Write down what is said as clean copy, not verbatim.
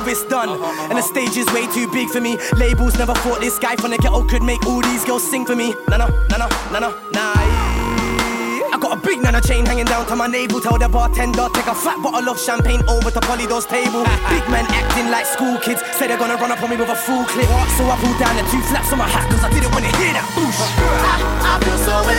Elvis done. And the stage is way too big for me. Labels never thought this guy from the ghetto could make all these girls sing for me. Nah. I got a big nana chain hanging down to my navel. Tell the bartender, take a fat bottle of champagne over to Polydor's table. Big man acting like school kids. Say they're gonna run up on me with a full clip. So I pulled down the 2 flaps on my hat, cause I didn't want to hear that boosh. I feel so